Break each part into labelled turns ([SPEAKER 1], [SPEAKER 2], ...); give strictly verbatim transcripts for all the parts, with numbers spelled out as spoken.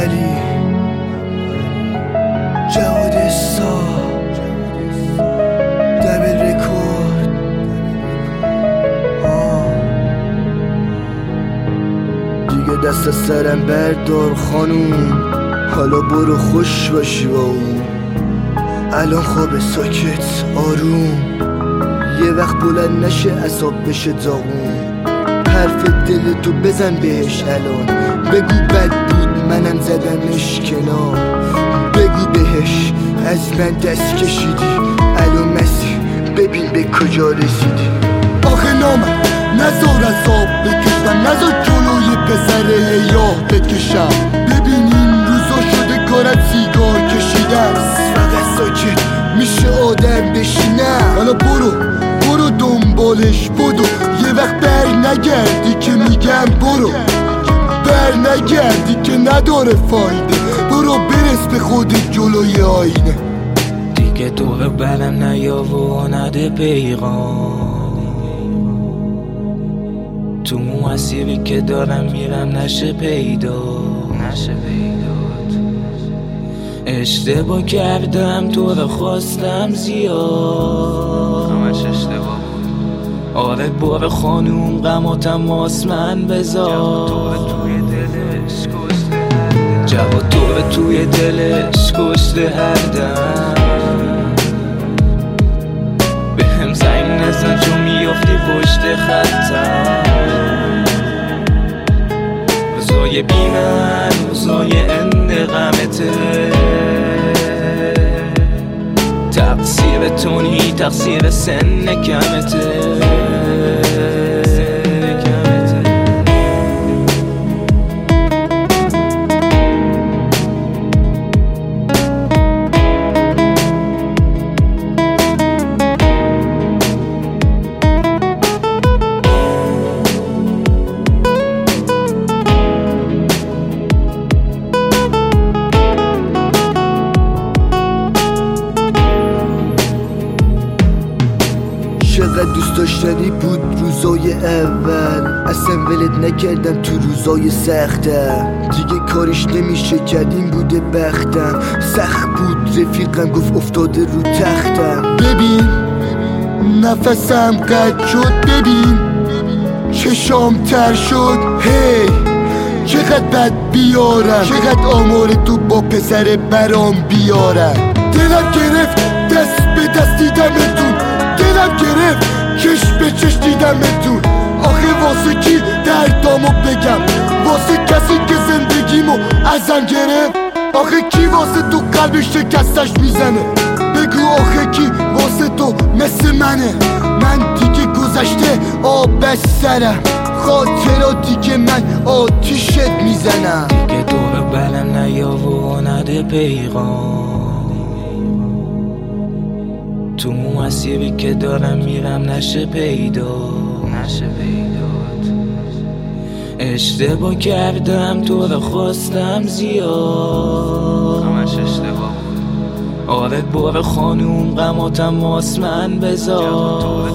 [SPEAKER 1] علی جواد اسا دبل رکورد. دیگه دست از سرم بردار خانوم، حالا برو خوش باشی با اون. الان خواب ساکت آروم، یه وقت بلند نشه عصاب بشه داغون. حرف دلتو بزن بهش الان، بگو بد بود منم زدمش کنار. بگو بهش از من دست کشیدی، الان مسیح ببین به کجا رسیدی. آخه نامم نزار از آب بکشم، نزار جلوی پسره یاه بکشم. ببین این روزا شده کارت سیگار کشیدم، فقط ساکت میشه آدم بشینم. حالا برو برو دنبالش بدو، یه وقت بر نگردی که میگم برو. بر نگردی که نداره فایده، برو برس به خودت جلوی آینه.
[SPEAKER 2] دیگه دور برم نیا و نده پیغام، تو مسیری که دارم میرم نشه پیدا، نشه پیدات. اشتباه کردم تو رو خواستم زیاد، همش اشتباه بود. آره بار خانوم غم و تماس من بذار. جواد تو رو توی دلش کشته هر دم. به هم زنگ نزن چون میافتی پشت خطم. روزای بی من روزای انتقامته، تقصیر تو نی تقصیر سن کمته.
[SPEAKER 1] چقدر دوست داشتنی بود روزای اول، اصلا ولت نکردم تو روزای سختم. دیگه کارش نمیشه کرد این بوده بختم. سخت بود رفیقم گفت افتاده رو تختم. ببین نفسم قطع شد، ببین چشام تر شد. هی چقدر بد بیارم، چقدر آمار تو با پسر برام بیارم. دلم گرفت دست به دست دیدمتون، دلم گرفت چش به چش دیدمتون. آخه واسه کی دردامو بگم، واسه کسی که زندگیمو ازم گرفت. آخه کی واسه تو قلبش شکستش میزنه، بگو آخه کی واسه تو مثل منه. من دیگه گذشته آب از سرم، خاطراتی که من آتیشت میزنم.
[SPEAKER 2] دیگه دور برم نیا و نده پیغام، تو مسیری که دارم میرم نشه پیدا، نشه پیدات. اشتباه کردم تو رو خواستم زیاد، همش اشتباه بود. آره بار خانوم غم و تماس من بذار.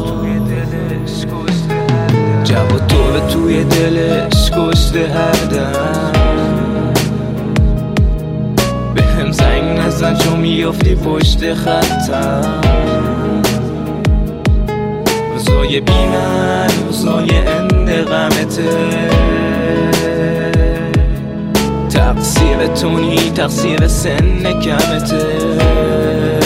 [SPEAKER 2] جواد تو رو توی دلش کشته هر دم. به هم زنگ نزن چون میافتی پشت خطم. روزای بی من روزای انتقامته، تقصیر تو نی تقصیر سن کمته.